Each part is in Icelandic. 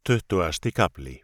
20. kafli.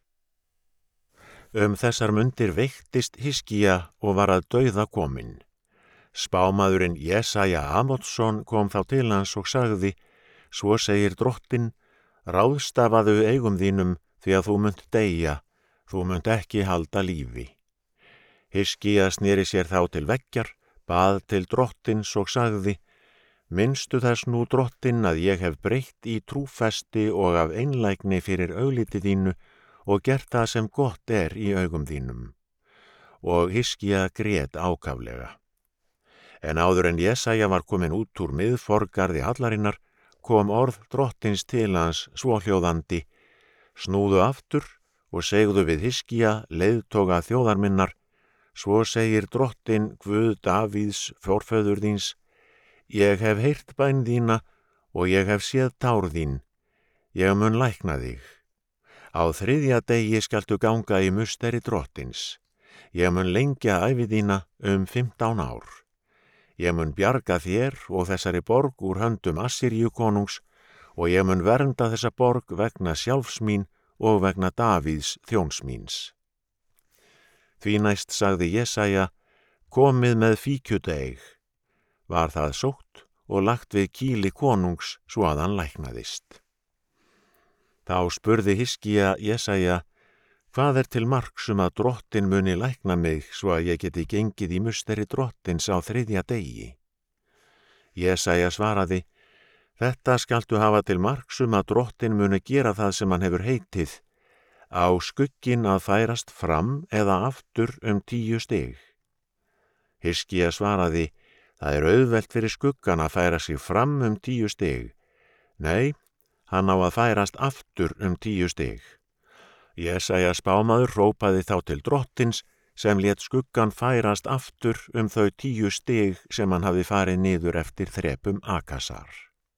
Þessar mundir veiktist Hiskía og var að dauða kominn. Spámaðurinn Jesaja Amotsson kom þá til hans og sagði: Svo segir Drottinn, ráðstafaðu eigum þínum, því að þú munt deyja, þú munt ekki halda lífi. Hiskía sneri sér þá til veggjar, bað til Drottins og sagði: Minnstu þess nú, Drottinn, að ég hef breytt í trúfesti og af einlægni fyrir augliti þínu og gert það sem gott er í augum þínum. Og Hiskía grét ákaflega. En áður en Jesaja var komin út úr miðforgarði hallarinnar, kom orð Drottins til hans svohljóðandi: Snúðu aftur og segðu við Hiskía, leiðtoga þjóðar minnar: Svo segir Drottinn, Guð Davíðs, forföður þíns: Ég hef heyrt bæn þína og ég hef séð tár þín. Ég mun lækna þig. Á 3. degi skaltu ganga í musteri Drottins. Ég mun lengja ævi þína 15 ár. Ég mun bjarga þér og þessari borg úr höndum Assýríu konungs og ég mun vernda þessa borg vegna sjálfs mín og vegna Davíðs þjóns míns. Því næst sagði Jesaja: Komið með fíkjudeig. Var það sótt og lagt við kýli konungs svo að hann læknaðist. Þá spurði Hiskía Jesaja: Hvað er til marks að Drottinn muni lækna mig svo að ég geti gengið í musteri Drottins á 3. degi? Jesaja svaraði: Þetta skaltu hafa til marks að Drottinn muni gera það sem hann hefur heitið: Á skugginn að færast fram eða aftur 10 stig. Hiskía svaraði: Það er auðvelt fyrir skuggan að færa sig fram 10 stig. Nei, hann á að færast aftur 10 stig. Jesaja spámaður hrópaði þá til Drottins sem lét skuggan færast aftur þau 10 stig sem hann hafði farið niður eftir þrepum Akasar.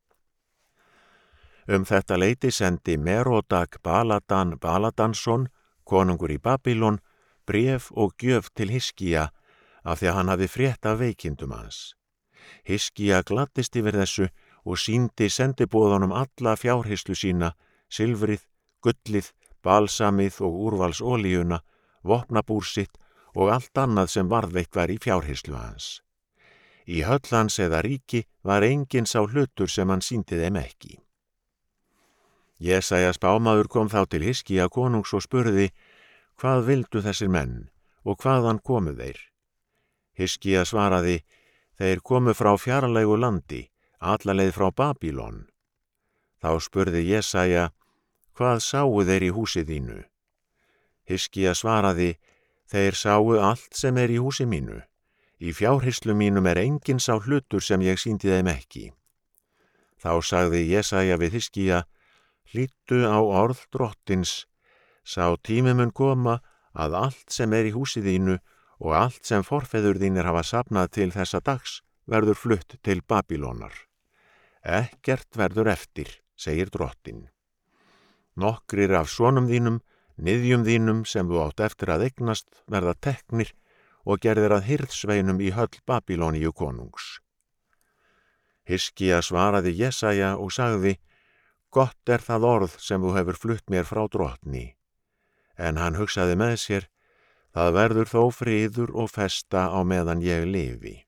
Þetta leyti sendi Merodak Baladan Baladansson, konungur í Babylon, bréf og gjöf til Hiskía af því að hann hafði frétt af veikindum hans. Hiskía gladdist yfir þessu og sýndi sendiboðunum alla fjárhyslu sína, silfrið, gullið, balsamið og úrvalsolíuna, vopnabúr sitt og allt annað sem varðveitt var í fjárhyslu hans. Í höll hans eða ríki var enginn sá hlutur sem hann sýndi þeim ekki. Jesaja spámaður kom þá til Hiskía konungs og spurði: Hvað vildu þessir menn og hvaðan komu þeir? Hiskía svaraði: Þeir komu frá fjarlægu landi, alla leið frá Babylon. Þá spurði Jesaja: Hvað sáu þeir í húsi þínu? Hiskía svaraði: Þeir sáu allt sem er í húsi mínu. Í fjárhyslu mínum er enginn sá hlutur sem ég sýndi þeim ekki. Þá sagði Jesaja við Hiskía: Hlýddu á orð Drottins. Sá tími mun koma að allt sem er í húsi þínu og allt sem forfeður þínir hafa safnað til þessa dags verður flutt til Babýlonar. Ekkert verður eftir, segir Drottinn. Nokkrir af sonum þínum, niðjum þínum sem þú átt eftir að eignast, verða teknir og gerðir að hirðsveinum í höll Babýloníu konungs. Hiskía svaraði Jesaja og sagði: Gott er það orð sem þú hefur flutt mér frá Drottni. En hann hugsaði með sér: Það verður þó friður og festa á meðan ég lifi.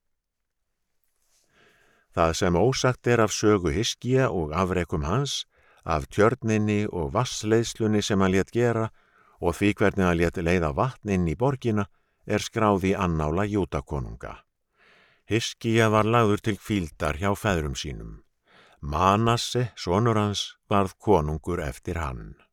Það sem ósagt er af sögu Hiskía og afrekum hans, af tjörninni og vatnsleiðslunni sem hann lét gera og því hvernig hann lét leiða vatn inn í borgina, er skráð í annála Júdakonunga. Hiskía var lagður til hvíldar hjá feðrum sínum. Manasse, sonur hans, varð konungur eftir hann.